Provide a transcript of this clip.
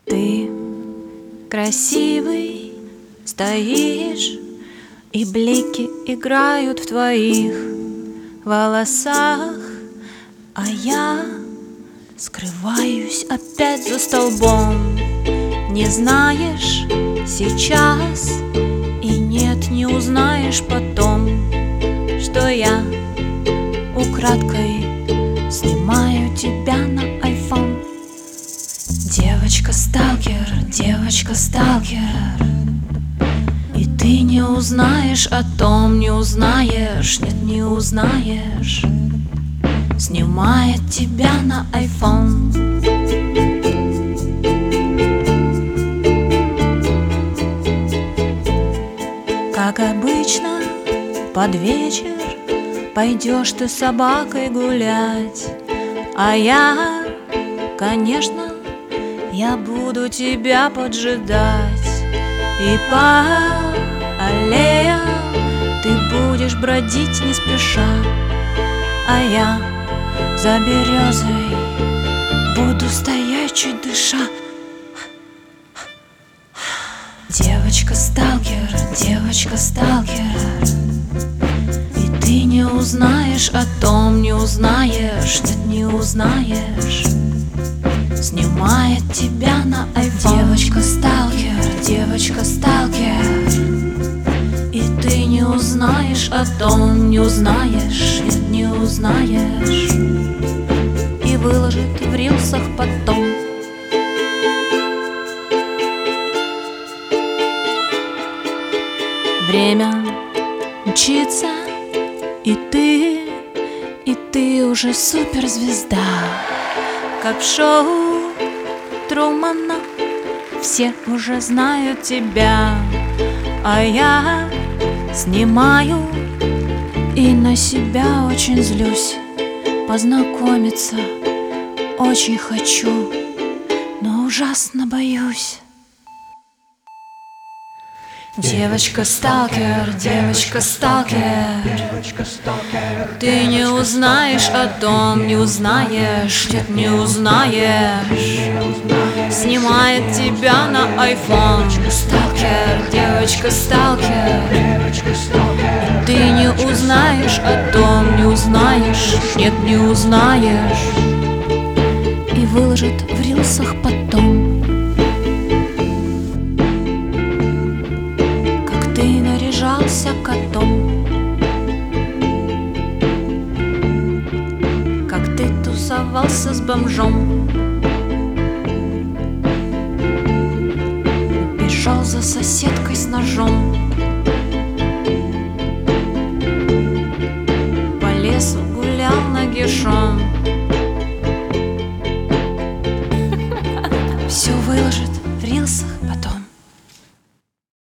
Ты красивый, стоишь, и блики играют в твоих волосах, а я скрываюсь опять за столбом. Не знаешь сейчас, и нет, не узнаешь потом, что я украдкой снимаю тебя на iPhone. Девочка-сталкер, девочка-сталкер, и ты не узнаешь о том, не узнаешь, нет, не узнаешь. Снимает тебя на iPhone. Как обычно, под вечер пойдешь ты с собакой гулять, а я, конечно, я буду тебя поджидать. И по аллеям ты будешь бродить не спеша, а я за березой буду стоять чуть дыша. Девочка-сталкер, девочка-сталкер, и ты не узнаешь о том, не узнаешь, нет, не узнаешь. Снимает тебя на iPhone. Девочка-сталкер, девочка-сталкер, и ты не узнаешь о том, не узнаешь, нет, не узнаешь. И выложит в рилсах потом. Время мчится, и ты уже суперзвезда. Как в шоу Трумана все уже знают тебя, а я снимаю и на себя очень злюсь. Познакомиться очень хочу, но ужасно боюсь. Девочка-сталкер, девочка-сталкер, ты не узнаешь о том, не узнаешь, нет, не узнаешь. Снимает тебя на iPhone. Сталкер, девочка-сталкер, ты не узнаешь о том, не узнаешь, нет, не узнаешь. И выложит в рилсах потом. Ты наряжался котом, как ты тусовался с бомжом, бежал за соседкой с ножом, по лесу гулял нагишом.